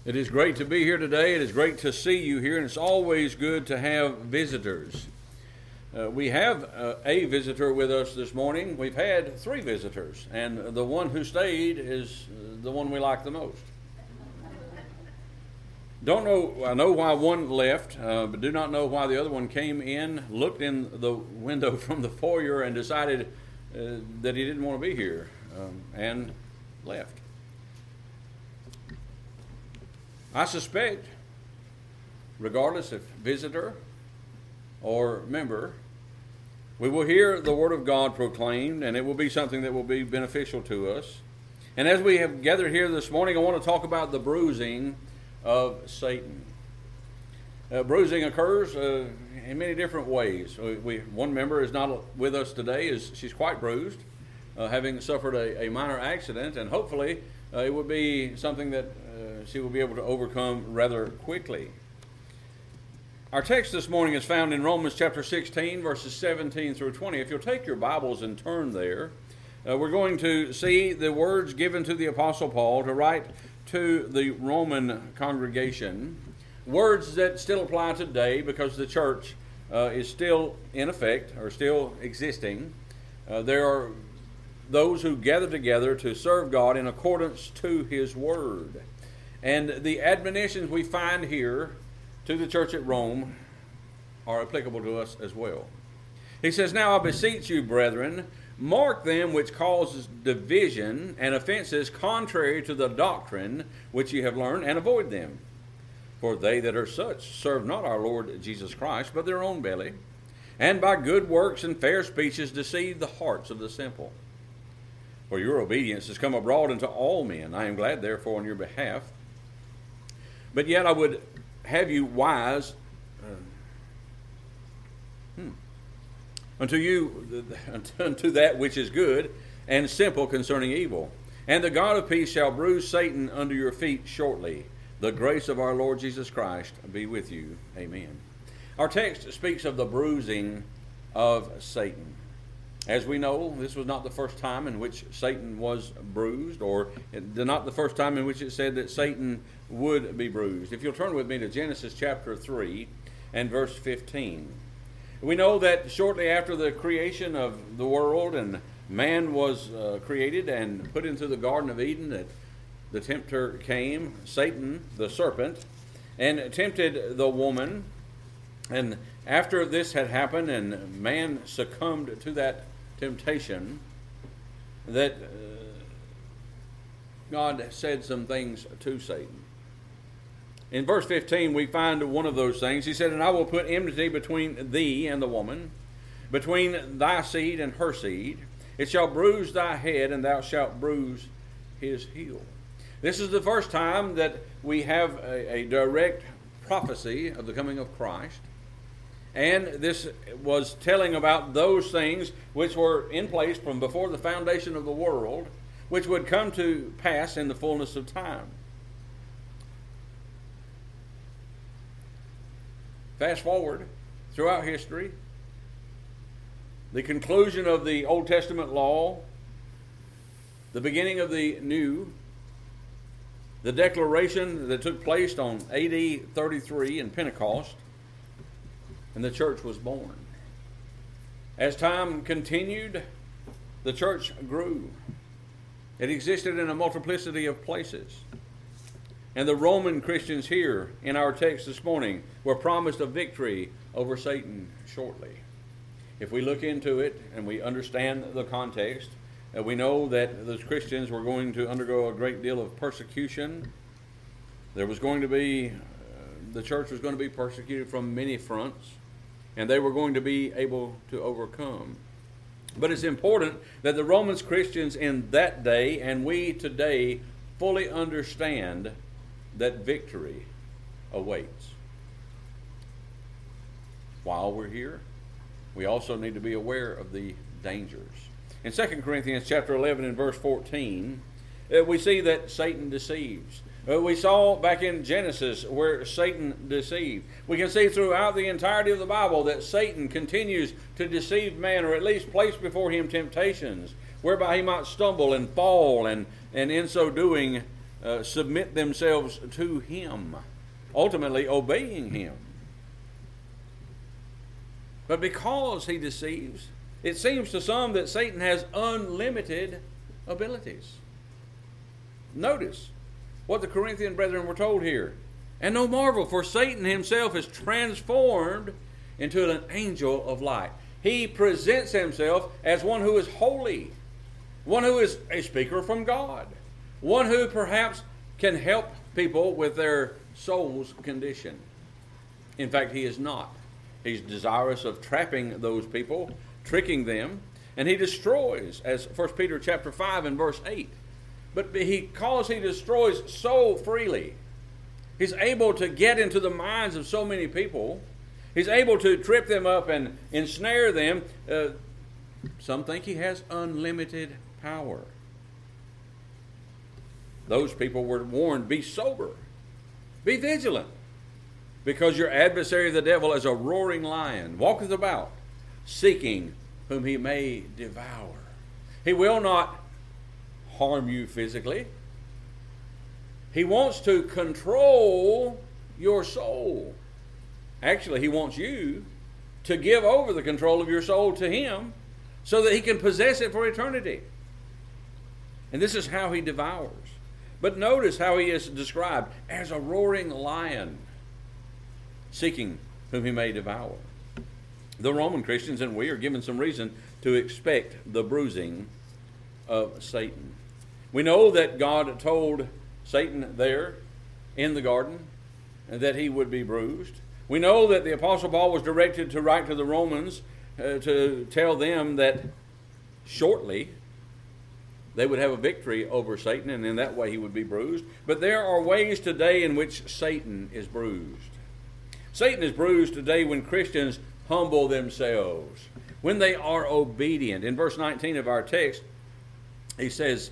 It is great to be here today. It is great to see you here, and it's always good to have visitors. We have a visitor with us this morning. We've had 3 visitors, and the one who stayed is the one we like the most. I know why one left, but do not know why the other one came in, looked in the window from the foyer, and decided that he didn't want to be here, and left. I suspect, regardless if visitor or member, we will hear the Word of God proclaimed, and it will be something that will be beneficial to us. And as we have gathered here this morning, I want to talk about the bruising of Satan. Bruising occurs in many different ways. One member is not with us today. She's quite bruised, having suffered a minor accident, and hopefully it will be something that she will be able to overcome rather quickly. Our text this morning is found in Romans chapter 16, verses 17 through 20. If you'll take your Bibles and turn there, we're going to see the words given to the Apostle Paul to write to the Roman congregation, words that still apply today because the church is still in effect or still existing. There are those who gather together to serve God in accordance to His Word. And the admonitions we find here to the church at Rome are applicable to us as well. He says, "Now I beseech you, brethren, mark them which cause division and offenses contrary to the doctrine which ye have learned, and avoid them. For they that are such serve not our Lord Jesus Christ, but their own belly, and by good works and fair speeches deceive the hearts of the simple. For your obedience is come abroad unto all men. I am glad therefore on your behalf. But yet I would have you wise unto that which is good, and simple concerning evil. And the God of peace shall bruise Satan under your feet shortly. The grace of our Lord Jesus Christ be with you. Amen." Our text speaks of the bruising of Satan. As we know, this was not the first time in which Satan was bruised, or not the first time in which it said that Satan would be bruised. If you'll turn with me to Genesis chapter 3 and verse 15. We know that shortly after the creation of the world and man was created and put into the Garden of Eden, that the tempter came, Satan, the serpent, and tempted the woman. And after this had happened and man succumbed to that temptation, that God said some things to Satan. In verse 15, we find one of those things. He said, "And I will put enmity between thee and the woman, between thy seed and her seed. It shall bruise thy head, and thou shalt bruise his heel." This is the first time that we have a direct prophecy of the coming of Christ. And this was telling about those things which were in place from before the foundation of the world, which would come to pass in the fullness of time. Fast forward throughout history, the conclusion of the Old Testament law, the beginning of the New, the declaration that took place on AD 33 in Pentecost, and the church was born. As time continued, the church grew. It existed in a multiplicity of places. And the Roman Christians here in our text this morning were promised a victory over Satan shortly. If we look into it and we understand the context, we know that those Christians were going to undergo a great deal of persecution. There was going to be, the church was going to be persecuted from many fronts, and they were going to be able to overcome. But it's important that the Roman Christians in that day and we today fully understand that victory awaits. While we're here, we also need to be aware of the dangers. In 2 Corinthians chapter 11 and verse 14, we see that Satan deceives. We saw back in Genesis where Satan deceived. We can see throughout the entirety of the Bible that Satan continues to deceive man, or at least place before him temptations whereby he might stumble and fall, and in so doing submit themselves to Him, ultimately obeying Him. But because he deceives, it seems to some that Satan has unlimited abilities. Notice what the Corinthian brethren were told here. And no marvel, for Satan himself is transformed into an angel of light. He presents himself as one who is holy, one who is a speaker from God, one who perhaps can help people with their soul's condition. In fact, he is not. He's desirous of trapping those people, tricking them, and he destroys, as 1 Peter chapter 5 and verse 8. But because he destroys so freely, he's able to get into the minds of so many people. He's able to trip them up and ensnare them. Some think he has unlimited power. Those people were warned, be sober, be vigilant, because your adversary the devil is a roaring lion, walketh about, seeking whom he may devour. He will not harm you physically. He wants to control your soul. Actually, he wants you to give over the control of your soul to him so that he can possess it for eternity. And this is how he devours. But notice how he is described as a roaring lion, seeking whom he may devour. The Roman Christians and we are given some reason to expect the bruising of Satan. We know that God told Satan there in the garden that he would be bruised. We know that the Apostle Paul was directed to write to the Romans to tell them that shortly they would have a victory over Satan, and in that way he would be bruised. But there are ways today in which Satan is bruised. Satan is bruised today when Christians humble themselves, when they are obedient. In verse 19 of our text, he says,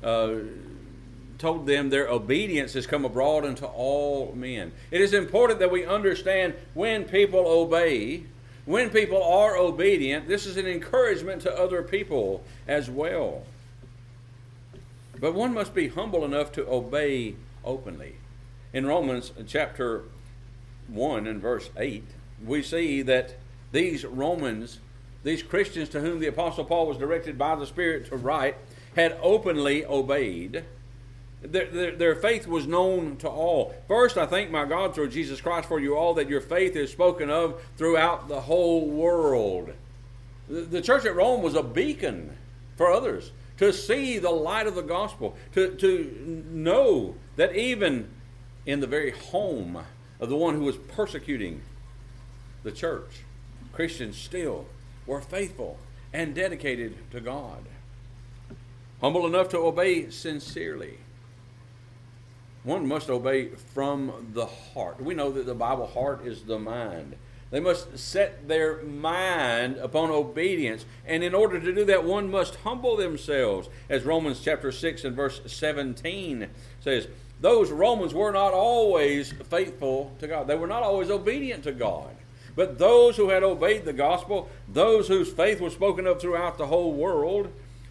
told them their obedience has come abroad unto all men. It is important that we understand when people obey, when people are obedient, this is an encouragement to other people as well. But one must be humble enough to obey openly. In Romans chapter 1 and verse 8, we see that these Romans, these Christians to whom the Apostle Paul was directed by the Spirit to write, had openly obeyed. Their faith was known to all. First, I thank my God through Jesus Christ for you all that your faith is spoken of throughout the whole world. The church at Rome was a beacon for others to see the light of the gospel, to know that even in the very home of the one who was persecuting the church, Christians still were faithful and dedicated to God. Humble enough to obey sincerely. One must obey from the heart. We know that the Bible heart is the mind. They must set their mind upon obedience. And in order to do that, one must humble themselves. As Romans chapter 6 and verse 17 says, those Romans were not always faithful to God. They were not always obedient to God. But those who had obeyed the gospel, those whose faith was spoken of throughout the whole world,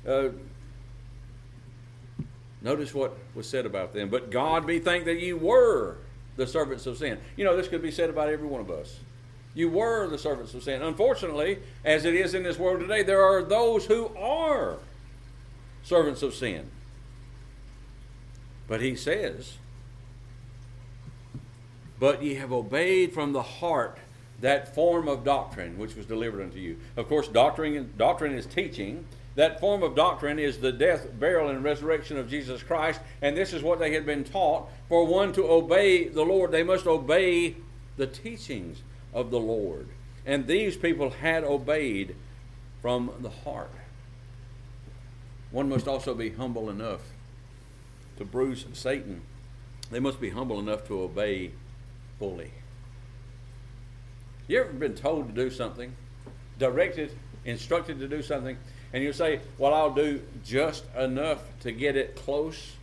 notice what was said about them. But God be thanked that you were the servants of sin. You know, this could be said about every one of us. You were the servants of sin. Unfortunately, as it is in this world today, there are those who are servants of sin. But he says, but ye have obeyed from the heart that form of doctrine which was delivered unto you. Of course, doctrine is teaching. That form of doctrine is the death, burial, and resurrection of Jesus Christ. And this is what they had been taught. For one to obey the Lord, they must obey the teachings of the Lord. And these people had obeyed from the heart. One must also be humble enough to bruise Satan. They must be humble enough to obey fully. You ever been told to do something, directed, instructed to do something, and you say, well, I'll do just enough to get it close?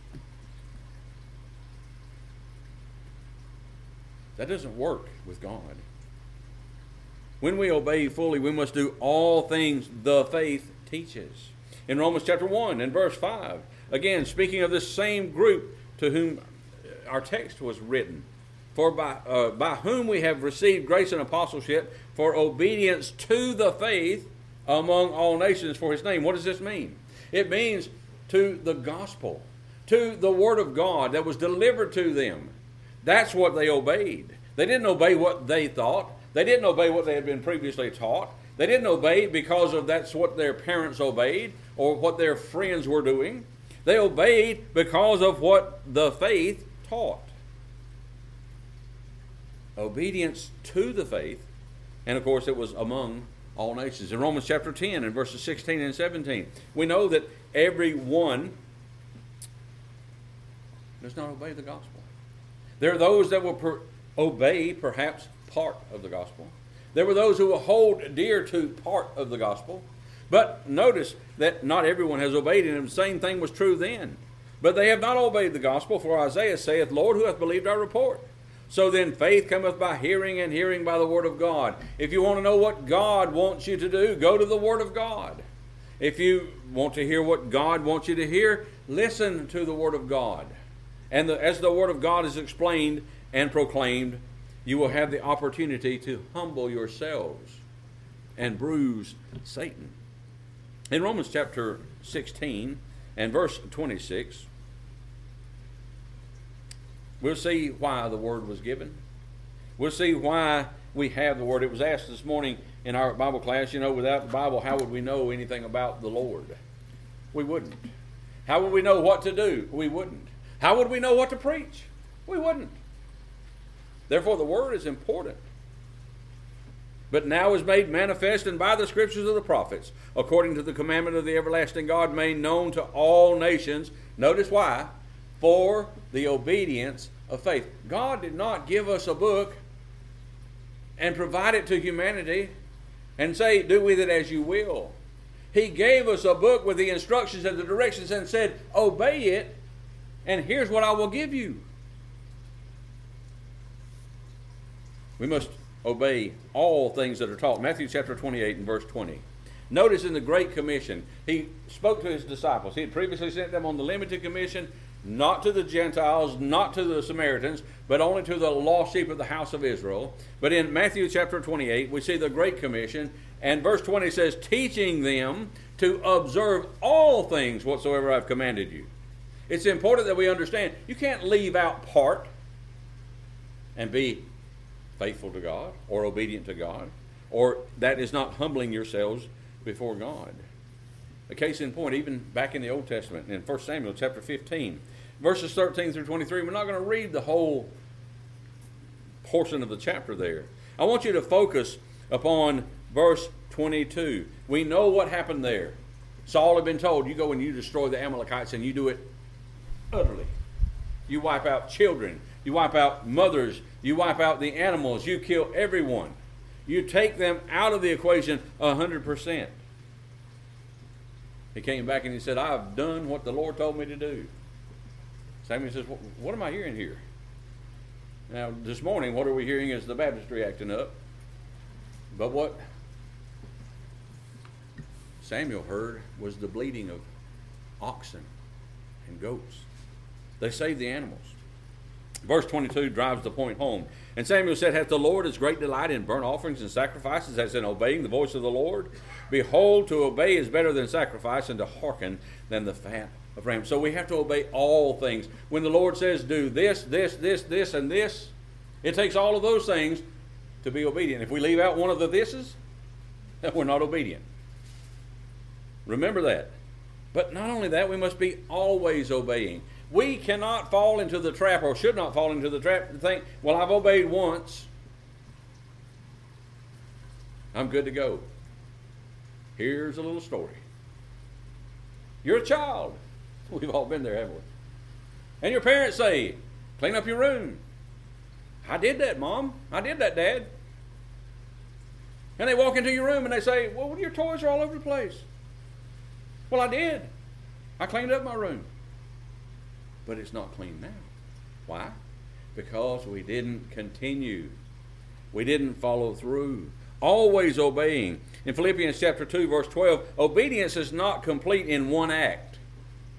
That doesn't work with God. When we obey fully, we must do all things the faith teaches. In Romans chapter 1 and verse 5, again, speaking of this same group to whom our text was written. For by whom we have received grace and apostleship for obedience to the faith among all nations for his name. What does this mean? It means to the gospel, to the word of God that was delivered to them. That's what they obeyed. They didn't obey what they thought. They didn't obey what they had been previously taught. They didn't obey because of that's what their parents obeyed or what their friends were doing. They obeyed because of what the faith taught. Obedience to the faith, and of course it was among all nations. In Romans chapter 10 and verses 16 and 17, we know that everyone does not obey the gospel. There are those that will obey perhaps part of the gospel. There were those who will hold dear to part of the gospel. But notice that not everyone has obeyed it, and the same thing was true then. But they have not obeyed the gospel, for Isaiah saith, Lord, who hath believed our report? So then faith cometh by hearing, and hearing by the word of God. If you want to know what God wants you to do, go to the word of God. If you want to hear what God wants you to hear, listen to the word of God. And as the word of God is explained and proclaimed, you will have the opportunity to humble yourselves and bruise Satan. In Romans chapter 16 and verse 26, we'll see why the word was given. We'll see why we have the word. It was asked this morning in our Bible class, without the Bible, how would we know anything about the Lord? We wouldn't. How would we know what to do? We wouldn't. How would we know what to preach? We wouldn't. Therefore, the word is important. But now is made manifest and by the scriptures of the prophets, according to the commandment of the everlasting God, made known to all nations. Notice why. For the obedience of faith. God did not give us a book and provide it to humanity and say, do with it as you will. He gave us a book with the instructions and the directions and said, obey it, and here's what I will give you. We must obey all things that are taught. Matthew chapter 28 and verse 20. Notice in the Great Commission, he spoke to his disciples. He had previously sent them on the limited commission, not to the Gentiles, not to the Samaritans, but only to the lost sheep of the house of Israel. But in Matthew chapter 28, we see the Great Commission, and verse 20 says, teaching them to observe all things whatsoever I've commanded you. It's important that we understand, you can't leave out part and be faithful to God or obedient to God, or that is not humbling yourselves before God. A case in point, even back in the Old Testament, in 1 Samuel chapter 15, verses 13 through 23, we're not going to read the whole portion of the chapter there. I want you to focus upon verse 22. We know what happened there. Saul had been told, you go and you destroy the Amalekites, and you do it utterly. You wipe out children. You wipe out mothers. You wipe out the animals. You kill everyone. You take them out of the equation 100%. He came back and he said, I've done what the Lord told me to do. Samuel says, what am I hearing here? Now, this morning, what are we hearing is the baptistry acting up. But what Samuel heard was the bleating of oxen and goats. They saved the animals. Verse 22 drives the point home. And Samuel said, hath the Lord his great delight in burnt offerings and sacrifices, as in obeying the voice of the Lord? Behold, to obey is better than sacrifice, and to hearken than the fat of rams. So we have to obey all things. When the Lord says, do this, this, this, this, and this, it takes all of those things to be obedient. If we leave out one of the thises, then we're not obedient. Remember that. But not only that, we must be always obeying. We cannot fall into the trap, or should not fall into the trap, to think, well, I've obeyed once. I'm good to go. Here's a little story. You're a child. We've all been there, haven't we? And your parents say, clean up your room. I did that, Mom. I did that, Dad. And they walk into your room and they say, well, your toys are all over the place. Well, I did. I cleaned up my room. But it's not clean now. Why? Because we didn't continue. We didn't follow through. Always obeying. In Philippians chapter 2, verse 12, obedience is not complete in one act.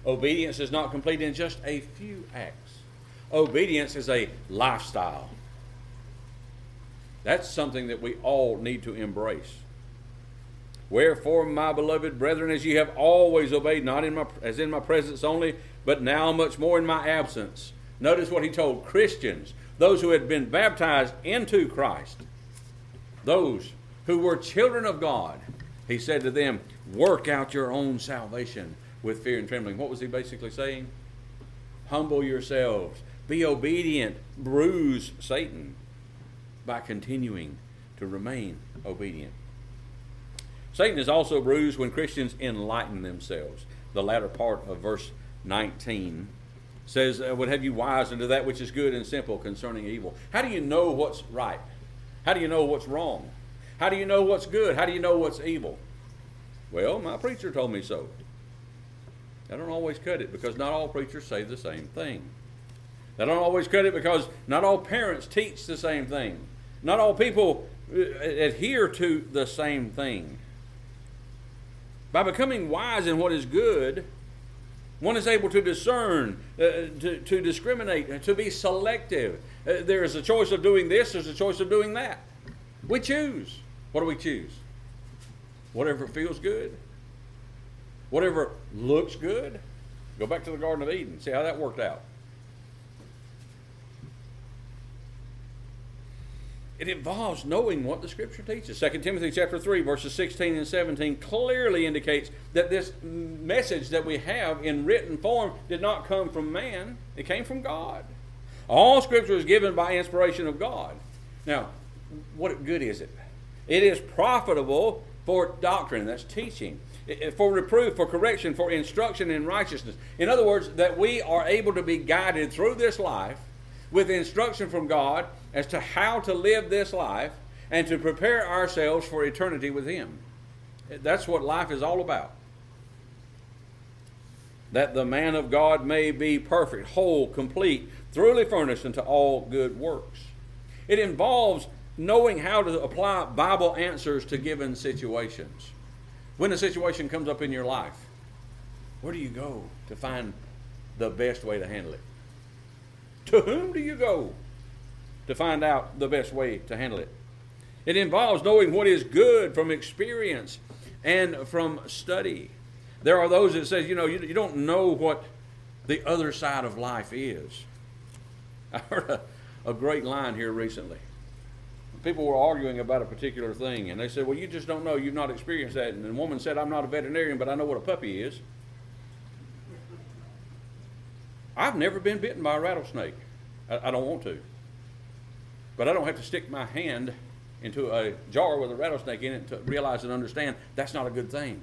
Obedience is not complete in just a few acts. Obedience is a lifestyle. That's something that we all need to embrace. Wherefore, my beloved brethren, as ye have always obeyed, not as in my presence only, but now much more in my absence. Notice what he told Christians, those who had been baptized into Christ, those who were children of God. He said to them, work out your own salvation with fear and trembling. What was he basically saying? Humble yourselves. Be obedient. Bruise Satan by continuing to remain obedient. Satan is also bruised when Christians enlighten themselves. The latter part of verse 19 says, would have you wise unto that which is good and simple concerning evil. How do you know what's right? How do you know what's wrong? How do you know what's good? How do you know what's evil? Well, my preacher told me so. I don't always cut it because not all preachers say the same thing. I don't always cut it because not all parents teach the same thing. Not all people adhere to the same thing. By becoming wise in what is good, one is able to discern, to discriminate, to be selective. There is a choice of doing this, there's a choice of doing that. We choose. What do we choose? Whatever feels good. Whatever looks good. Go back to the Garden of Eden. See how that worked out. It involves knowing what the Scripture teaches. 2 Timothy chapter 3, verses 16 and 17 clearly indicates that this message that we have in written form did not come from man. It came from God. All Scripture is given by inspiration of God. Now, what good is it? It is profitable for doctrine, that's teaching, for reproof, for correction, for instruction in righteousness. In other words, that we are able to be guided through this life with instruction from God as to how to live this life and to prepare ourselves for eternity with Him. That's what life is all about. That the man of God may be perfect, whole, complete, thoroughly furnished unto all good works. It involves knowing how to apply Bible answers to given situations. When a situation comes up in your life, where do you go to find the best way to handle it? To whom do you go to find out the best way to handle it? It involves knowing what is good from experience and from study. There are those that say, you don't know what the other side of life is. I heard a great line here recently. People were arguing about a particular thing, and they said, well, you just don't know. You've not experienced that. And the woman said, I'm not a veterinarian, but I know what a puppy is. I've never been bitten by a rattlesnake. I don't want to. But I don't have to stick my hand into a jar with a rattlesnake in it to realize and understand that's not a good thing.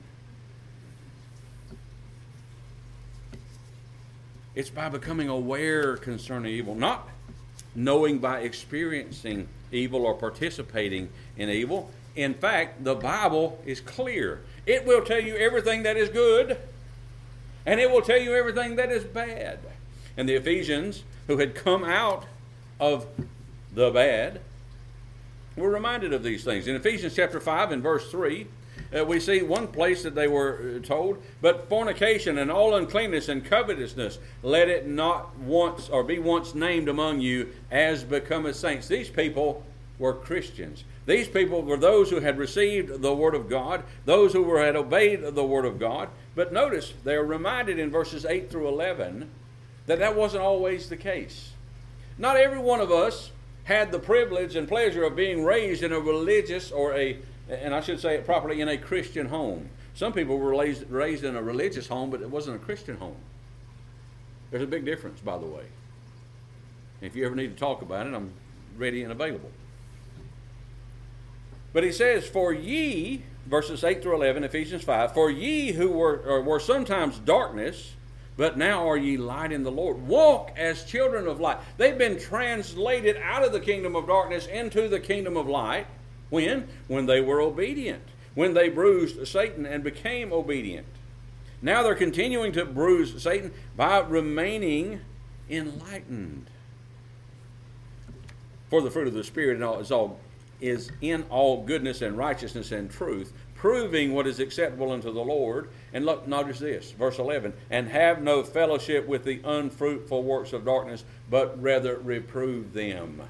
It's by becoming aware concerning evil, not knowing by experiencing evil or participating in evil. In fact, the Bible is clear. It will tell you everything that is good, and it will tell you everything that is bad. And the Ephesians, who had come out of the bad, were reminded of these things. In Ephesians chapter 5 and verse 3, we see one place that they were told, but fornication and all uncleanness and covetousness, let it not once or be once named among you as becometh saints. These people were Christians. These people were those who had received the Word of God, those who had obeyed the Word of God. But notice, they are reminded in verses 8 through 11 that wasn't always the case. Not every one of us had the privilege and pleasure of being raised in a religious and I should say it properly, in a Christian home. Some people were raised in a religious home, but it wasn't a Christian home. There's a big difference, by the way. If you ever need to talk about it, I'm ready and available. But he says, for ye, verses 8 through 11, Ephesians 5, for ye who were sometimes darkness, but now are ye light in the Lord. Walk as children of light. They've been translated out of the kingdom of darkness into the kingdom of light. When? When they were obedient. When they bruised Satan and became obedient. Now they're continuing to bruise Satan by remaining enlightened. For the fruit of the Spirit is in all goodness and righteousness and truth, proving what is acceptable unto the Lord. And look, notice this, verse 11, and have no fellowship with the unfruitful works of darkness, but rather reprove them.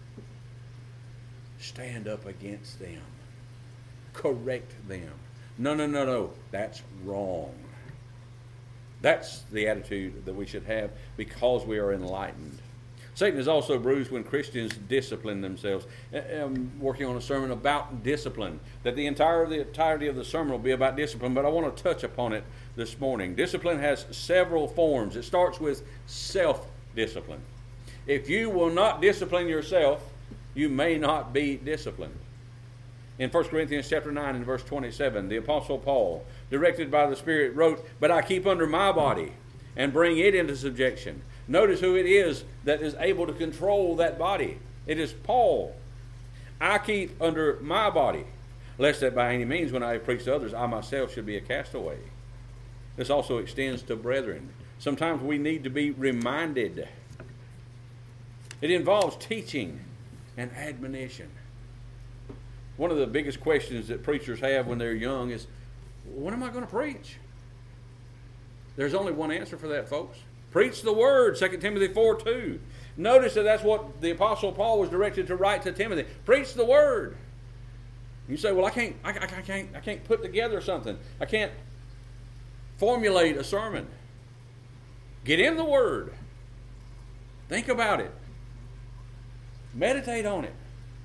Stand up against them. Correct them. No. That's wrong. That's the attitude that we should have because we are enlightened. Satan is also bruised when Christians discipline themselves. I'm working on a sermon about discipline, that the entirety of the sermon will be about discipline, but I want to touch upon it this morning. Discipline has several forms. It starts with self-discipline. If you will not discipline yourself, you may not be disciplined. In 1 Corinthians chapter 9 and verse 27, the Apostle Paul, directed by the Spirit, wrote, "But I keep under my body and bring it into subjection." Notice who it is that is able to control that body. It is Paul. "I keep under my body, lest that by any means when I preach to others, I myself should be a castaway." This also extends to brethren. Sometimes we need to be reminded. It involves teaching and admonition. One of the biggest questions that preachers have when they're young is, when am I going to preach? There's only one answer for that, folks. Preach the word, 2 Timothy 4:2. Notice that that's what the Apostle Paul was directed to write to Timothy. Preach the word. You say, well, I can't put together something. I can't formulate a sermon. Get in the word. Think about it. Meditate on it.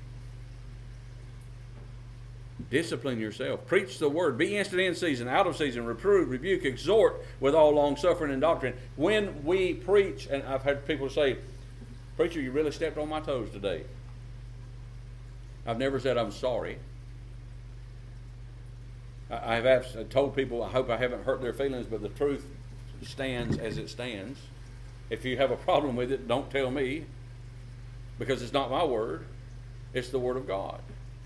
Discipline yourself. Preach the word. Be instant in season, out of season. Reprove, rebuke, exhort with all long suffering and doctrine. When we preach, and I've had people say, "Preacher, you really stepped on my toes today." I've never said I'm sorry. I've told people, I hope I haven't hurt their feelings, but the truth stands as it stands. If you have a problem with it, don't tell me, because it's not my word. It's the word of God.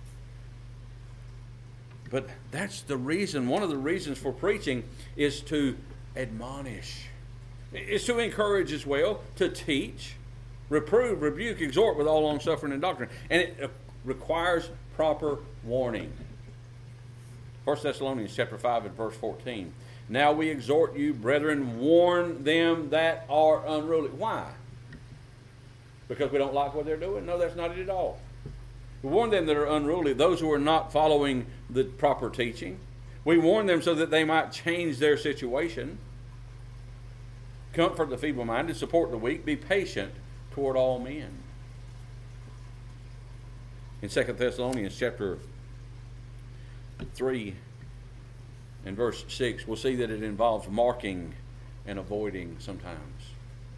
But that's the reason, one of the reasons for preaching is to admonish. It's to encourage as well, to teach, reprove, rebuke, exhort with all long suffering and doctrine. And it requires proper warning. 1 Thessalonians chapter 5 and verse 14. "Now we exhort you, brethren, warn them that are unruly." Why? Because we don't like what they're doing? No, that's not it at all. We warn them that are unruly, those who are not following the proper teaching. We warn them so that they might change their situation. Comfort the feeble-minded, support the weak, be patient toward all men. In 2 Thessalonians chapter 3 and verse 6, we'll see that it involves marking and avoiding sometimes.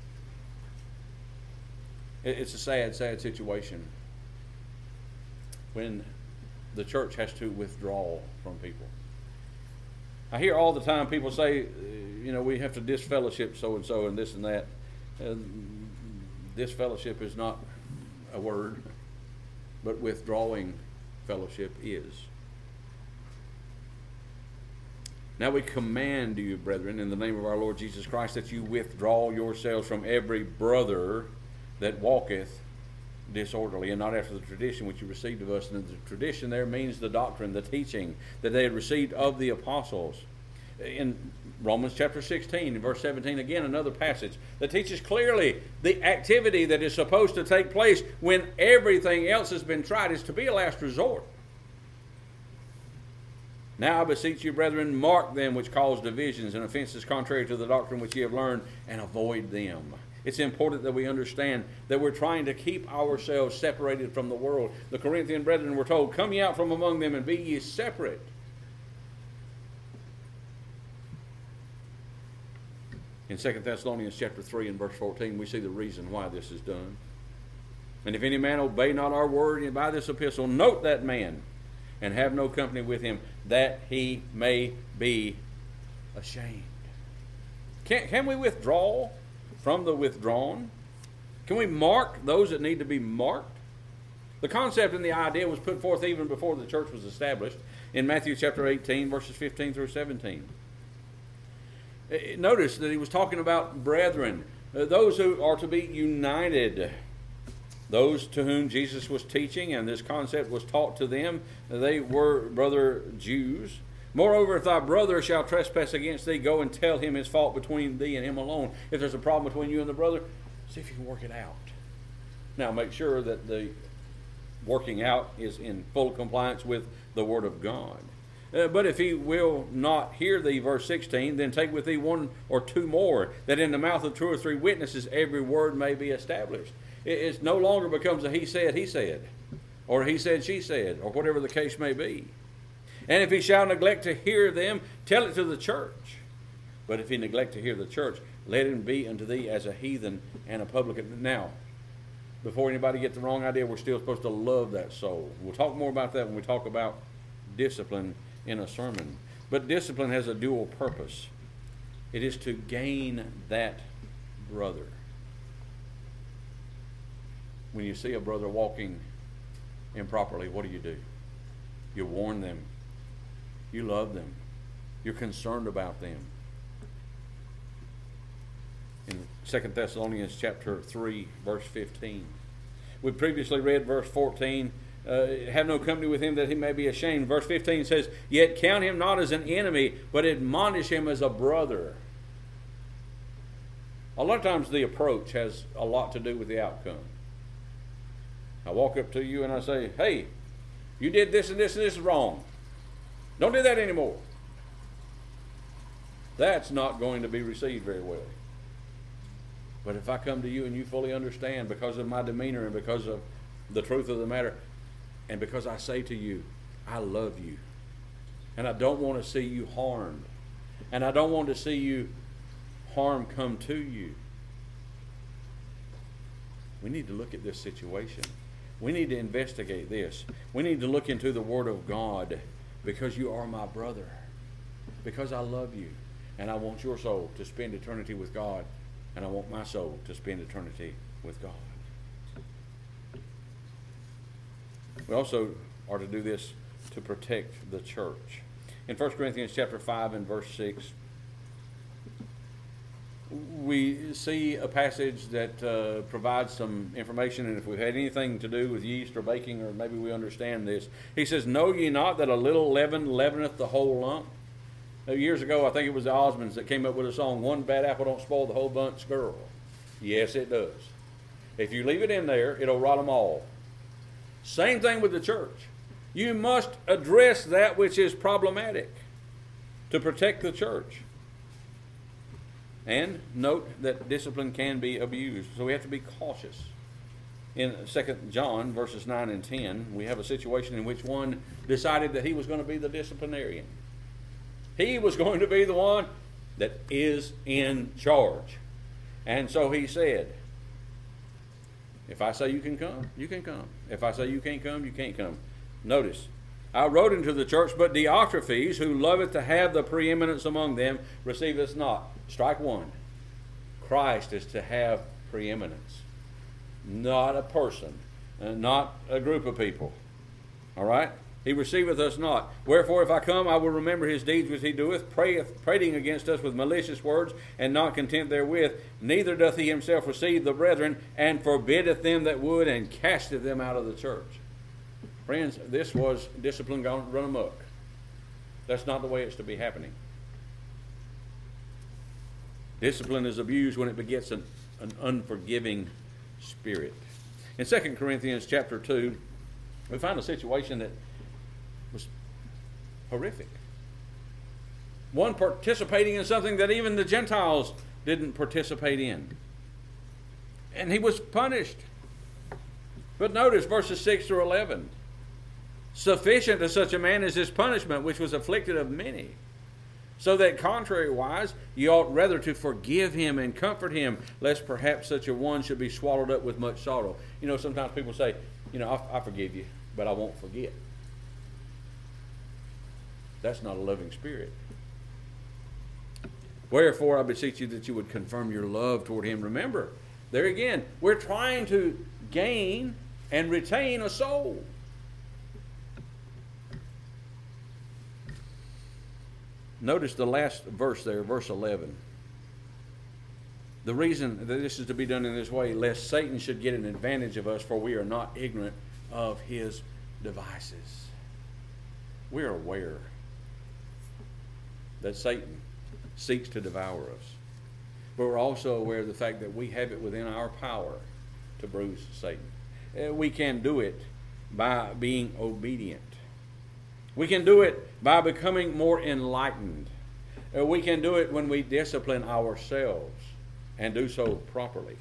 It's a sad, sad situation when the church has to withdraw from people. I hear all the time people say, we have to disfellowship so-and-so and this and that. Disfellowship is not a word, but withdrawing fellowship is. Now we command you, brethren, in the name of our Lord Jesus Christ, that you withdraw yourselves from every brother that walketh disorderly, and not after the tradition which you received of us. And the tradition there means the doctrine, the teaching that they had received of the apostles. In Romans chapter 16, verse 17, again another passage that teaches clearly the activity that is supposed to take place when everything else has been tried is to be a last resort. "Now I beseech you, brethren, mark them which cause divisions and offenses contrary to the doctrine which ye have learned, and avoid them." It's important that we understand that we're trying to keep ourselves separated from the world. The Corinthian brethren were told, "Come ye out from among them and be ye separate." In 2 Thessalonians chapter 3 and verse 14, we see the reason why this is done. "And if any man obey not our word by this epistle, note that man, and have no company with him, that he may be ashamed." Can we withdraw from the withdrawn? Can we mark those that need to be marked? The concept and the idea was put forth even before the church was established in Matthew chapter 18, verses 15 through 17. Notice that he was talking about brethren, those who are to be united. Those to whom Jesus was teaching and this concept was taught to them, they were brother Jews. Moreover, if thy brother shall trespass against thee, go and tell him his fault between thee and him alone. If there's a problem between you and the brother, see if you can work it out. Now, make sure that the working out is in full compliance with the Word of God. But if he will not hear thee, verse 16, then take with thee one or two more, that in the mouth of two or three witnesses every word may be established. It no longer becomes a he said, or he said, she said, or whatever the case may be. And if he shall neglect to hear them, tell it to the church. But if he neglect to hear the church, let him be unto thee as a heathen and a publican. Now, before anybody gets the wrong idea, we're still supposed to love that soul. We'll talk more about that when we talk about discipline in a sermon. But discipline has a dual purpose. It is to gain that brother. When you see a brother walking improperly, what do? You warn them. You love them. You're concerned about them. In 2 Thessalonians chapter 3, verse 15. We previously read verse 14, have no company with him that he may be ashamed. Verse 15 says, yet count him not as an enemy, but admonish him as a brother. A lot of times the approach has a lot to do with the outcome. I walk up to you and I say, hey, you did this and this and this is wrong. Don't do that anymore. That's not going to be received very well. But if I come to you and you fully understand because of my demeanor and because of the truth of the matter, and because I say to you, I love you, and I don't want to see you harmed, and I don't want to see you harm come to you, we need to look at this situation. We need to investigate this. We need to look into the Word of God, because you are my brother, because I love you, and I want your soul to spend eternity with God, and I want my soul to spend eternity with God. We also are to do this to protect the church. In 1 Corinthians chapter 5 and verse 6, we see a passage that provides some information, and if we've had anything to do with yeast or baking, or maybe we understand this. He says, know ye not that a little leaven leaveneth the whole lump? Years ago, I think it was the Osmonds that came up with a song, one bad apple don't spoil the whole bunch, girl. Yes, it does. If you leave it in there, it'll rot them all. Same thing with the church. You must address that which is problematic to protect the church. And note that discipline can be abused, so we have to be cautious. In 2 John verses 9 and 10, we have a situation in which one decided that he was going to be the disciplinarian. He was going to be the one that is in charge. And so he said, if I say you can come, you can come. If I say you can't come, you can't come. Notice, I wrote unto the church, but Diotrephes, who loveth to have the preeminence among them, receiveth not. Strike one. Christ is to have preeminence. Not a person, not a group of people. All right? He receiveth us not. Wherefore, if I come, I will remember his deeds which he doeth, prating against us with malicious words, and not content therewith. Neither doth he himself receive the brethren, and forbiddeth them that would, and casteth them out of the church. Friends, this was discipline gone run amok. That's not the way it's to be happening. Discipline is abused when it begets an unforgiving spirit. In 2 Corinthians chapter 2, we find a situation that was horrific. One participating in something that even the Gentiles didn't participate in. And he was punished. But notice verses 6 through 11. Sufficient to such a man is his punishment, which was afflicted of many. So that contrariwise, you ought rather to forgive him and comfort him, lest perhaps such a one should be swallowed up with much sorrow. You know, sometimes people say, I forgive you, but I won't forget. That's not a loving spirit. Wherefore, I beseech you that you would confirm your love toward him. Remember, there again, we're trying to gain and retain a soul. Notice the last verse there, verse 11. The reason that this is to be done in this way, lest Satan should get an advantage of us, for we are not ignorant of his devices. We are aware that Satan seeks to devour us. But we're also aware of the fact that we have it within our power to bruise Satan. We can do it by being obedient. We can do it by becoming more enlightened. We can do it when we discipline ourselves and do so properly.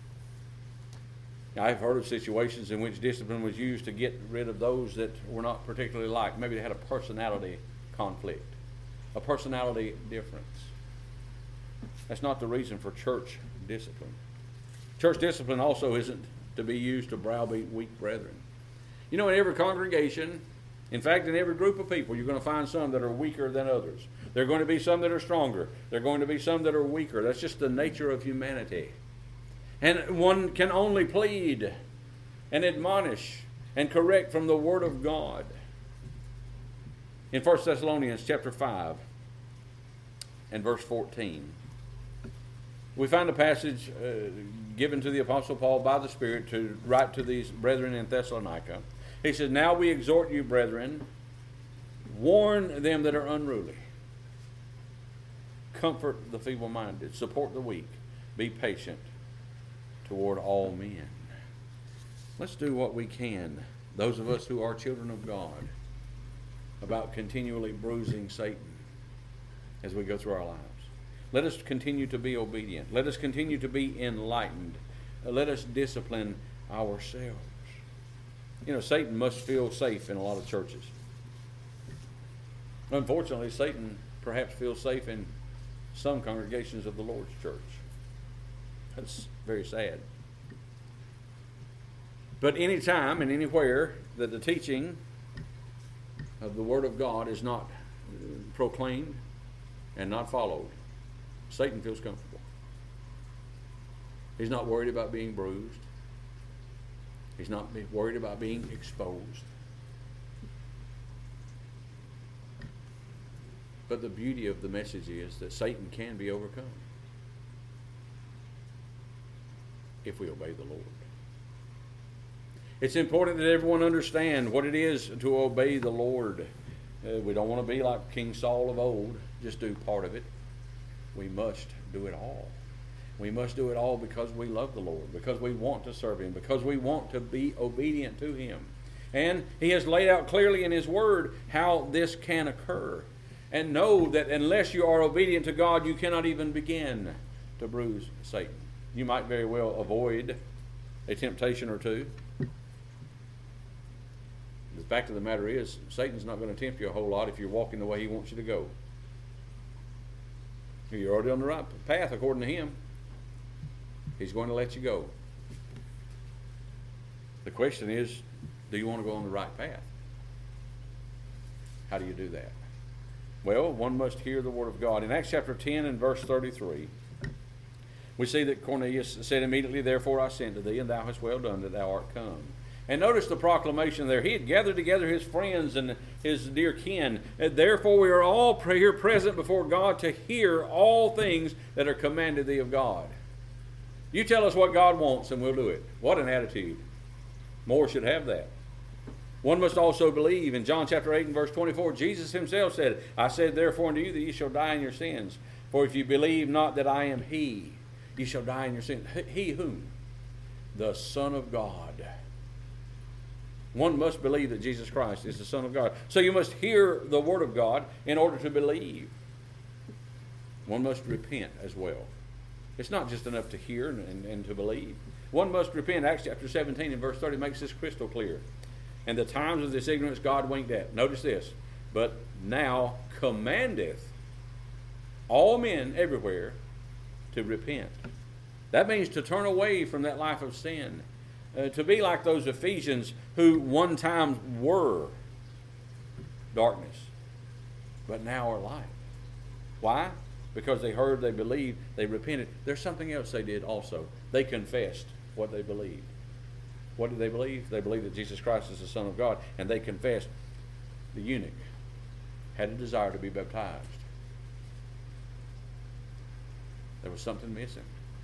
I've heard of situations in which discipline was used to get rid of those that were not particularly liked. Maybe they had a personality conflict, a personality difference. That's not the reason for church discipline. Church discipline also isn't to be used to browbeat weak brethren. You know, in every congregation, in fact, in every group of people, you're going to find some that are weaker than others. There are going to be some that are stronger. There are going to be some that are weaker. That's just the nature of humanity. And one can only plead and admonish and correct from the Word of God. In 1 Thessalonians chapter 5 and verse 14, we find a passage given to the Apostle Paul by the Spirit to write to these brethren in Thessalonica. He says, "Now we exhort you, brethren, warn them that are unruly. Comfort the feeble-minded. Support the weak. Be patient toward all men." Let's do what we can, those of us who are children of God, about continually bruising Satan as we go through our lives. Let us continue to be obedient. Let us continue to be enlightened. Let us discipline ourselves. You know, Satan must feel safe in a lot of churches. Unfortunately, Satan perhaps feels safe in some congregations of the Lord's church. That's very sad. But any time and anywhere that the teaching of the Word of God is not proclaimed and not followed, Satan feels comfortable. He's not worried about being bruised. He's not worried about being exposed. But the beauty of the message is that Satan can be overcome if we obey the Lord. It's important that everyone understand what it is to obey the Lord. We don't want to be like King Saul of old, just do part of it. We must do it all. We must do it all because we love the Lord, because we want to serve Him, because we want to be obedient to Him. And He has laid out clearly in His Word how this can occur. And know that unless you are obedient to God, you cannot even begin to bruise Satan. You might very well avoid a temptation or two. The fact of the matter is, Satan's not going to tempt you a whole lot if you're walking the way he wants you to go. You're already on the right path according to him. He's going to let you go. The question is, do you want to go on the right path? How do you do that? Well, one must hear the Word of God. In Acts chapter 10 and verse 33, we see that Cornelius said, "Immediately therefore I sent to thee, and thou hast well done that thou art come." And notice the proclamation there. He had gathered together his friends and his dear kin. "Therefore we are all here present before God to hear all things that are commanded thee of God." You tell us what God wants and we'll do it. What an attitude. More should have that. One must also believe. In John chapter 8 and verse 24, Jesus himself said, "I said therefore unto you that ye shall die in your sins. For if you believe not that I am he, ye shall die in your sins." He whom? The Son of God. One must believe that Jesus Christ is the Son of God. So you must hear the Word of God in order to believe. One must repent as well. It's not just enough to hear and to believe. One must repent. Acts chapter 17 and verse 30 makes this crystal clear. "And the times of this ignorance God winked at." Notice this. "But now commandeth all men everywhere to repent." That means to turn away from that life of sin. To be like those Ephesians who one time were darkness, but now are light. Why? Because they heard, they believed, they repented. There's something else they did also. They confessed what they believed. What did they believe? They believed that Jesus Christ is the Son of God, and they confessed. The eunuch had a desire to be baptized. There was something missing.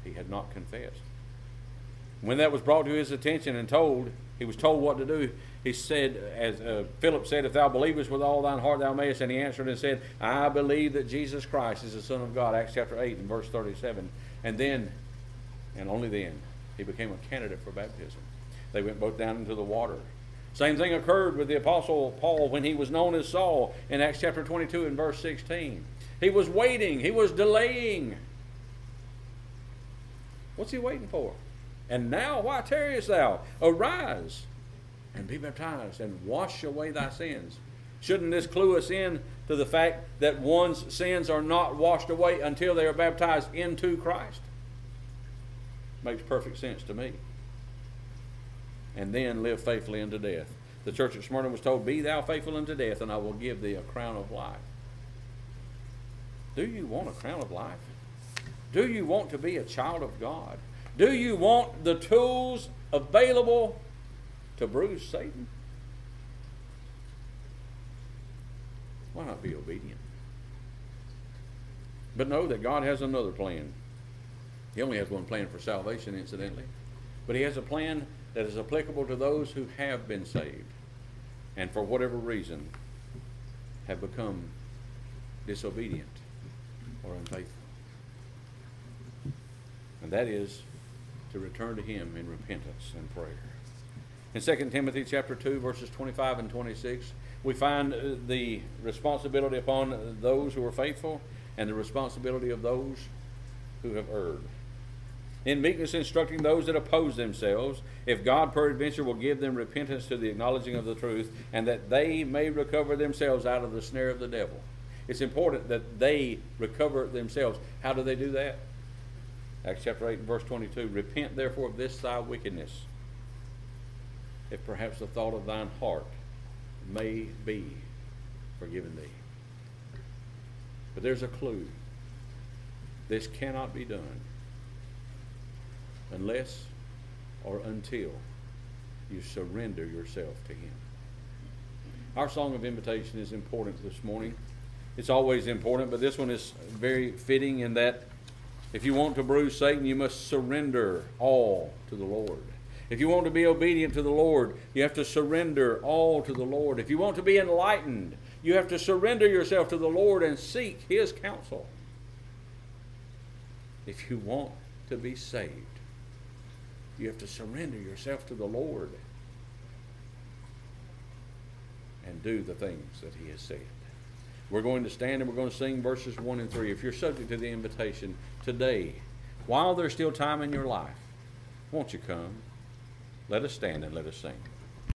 He had not confessed. When that was brought to his attention and he was told what to do. He said, as Philip said, if thou believest with all thine heart thou mayest. And he answered and said, I believe that Jesus Christ is the Son of God. Acts chapter 8 and verse 37. And then, and only then, he became a candidate for baptism. They went both down into the water. Same thing occurred with the Apostle Paul when he was known as Saul in Acts chapter 22 and verse 16. He was waiting. He was delaying. What's he waiting for? And now, why tarriest thou? Arise and be baptized and wash away thy sins. Shouldn't this clue us in to the fact that one's sins are not washed away until they are baptized into Christ? Makes perfect sense to me. And then live faithfully unto death. The church at Smyrna was told, be thou faithful unto death, and I will give thee a crown of life. Do you want a crown of life? Do you want to be a child of God? Do you want the tools available to bruise Satan? Why not be obedient? But know that God has another plan. He only has one plan for salvation, incidentally. But he has a plan that is applicable to those who have been saved and for whatever reason have become disobedient or unfaithful. And that is to return to him in repentance and prayer. In 2 Timothy chapter 2, verses 25 and 26, we find the responsibility upon those who are faithful and the responsibility of those who have erred. In meekness instructing those that oppose themselves, if God peradventure will give them repentance to the acknowledging of the truth, and that they may recover themselves out of the snare of the devil. It's important that they recover themselves. How do they do that? Acts chapter 8 and verse 22, repent therefore of this thy wickedness, if perhaps the thought of thine heart may be forgiven thee. But there's a clue. This cannot be done unless or until you surrender yourself to him. Our song of invitation is important this morning. It's always important, but this one is very fitting in that if you want to bruise Satan, you must surrender all to the Lord. If you want to be obedient to the Lord, you have to surrender all to the Lord. If you want to be enlightened, you have to surrender yourself to the Lord and seek his counsel. If you want to be saved, you have to surrender yourself to the Lord and do the things that he has said. We're going to stand and we're going to sing verses 1 and 3. If you're subject to the invitation today, while there's still time in your life, won't you come? Let us stand and let us sing.